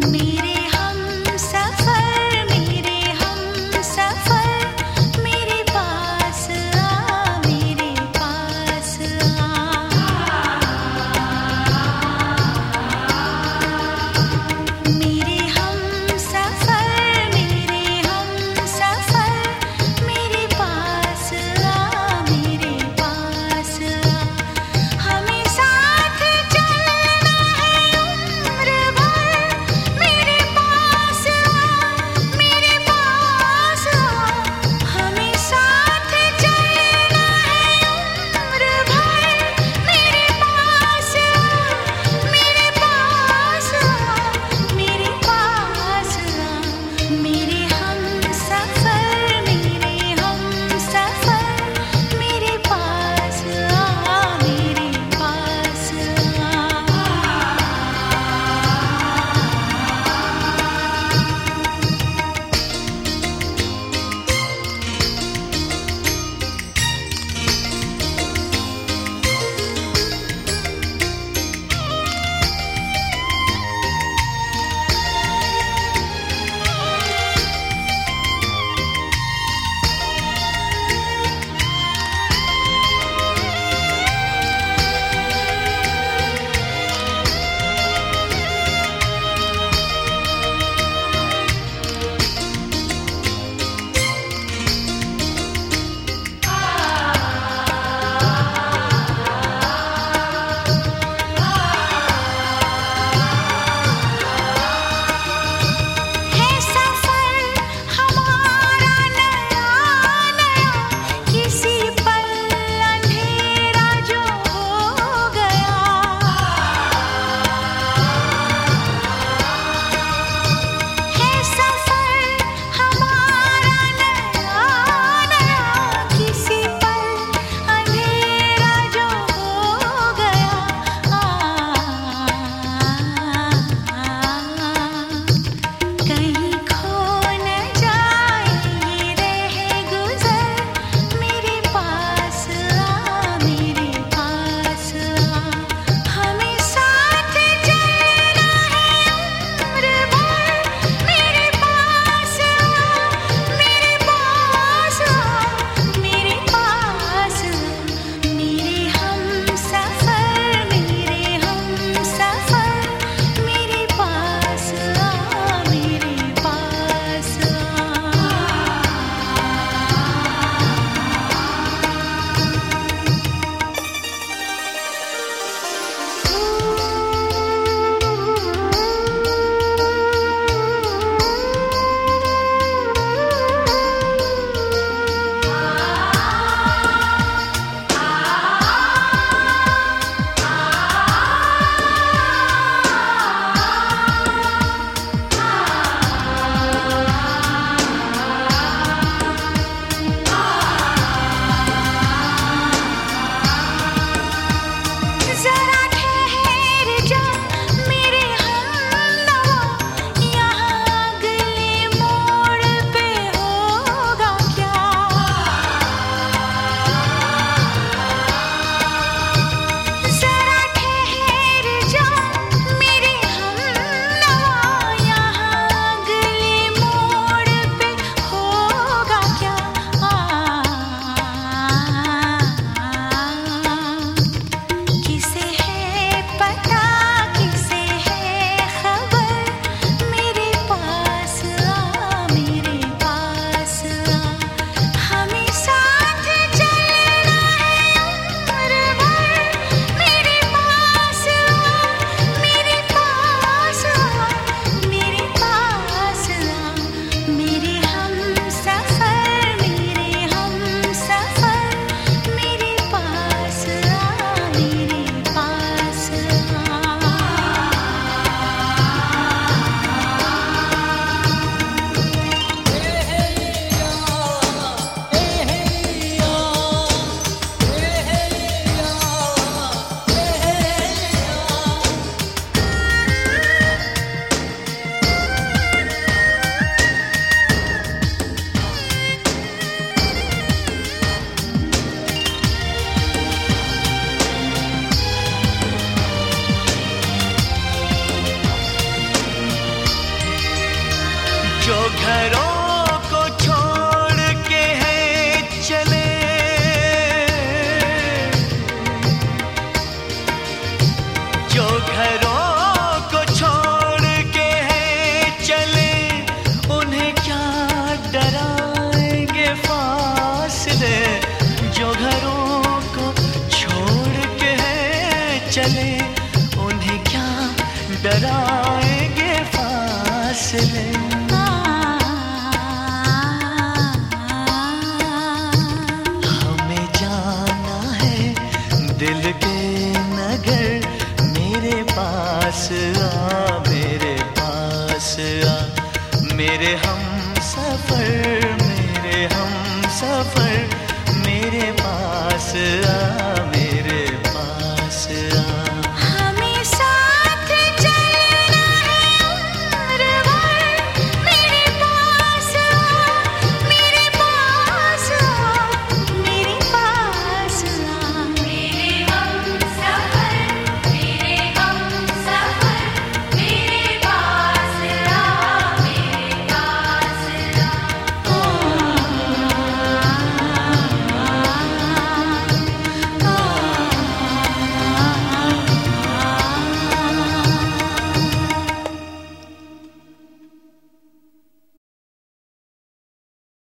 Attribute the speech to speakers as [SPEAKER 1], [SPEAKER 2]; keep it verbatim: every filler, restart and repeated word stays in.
[SPEAKER 1] मेरे हम सफर मेरे हम सफर मेरे पास आ मेरे पास आ मेरे हम सफर मेरे हम सफर मेरे पास आ मेरे पास आ हमें साथ चलना है उम्र भर मेरे
[SPEAKER 2] घरों को छोड़ के हैं चले, जो घरों को छोड़ के हैं चले, उन्हें क्या डराएंगे फासले। जो घरों को छोड़ के हैं चले, उन्हें क्या डराएंगे फासले। हमें जाना है दिल के नगर, मेरे पास आ, मेरे पास आ, मेरे हम सफर, मेरे हम सफर, मेरे पास आ।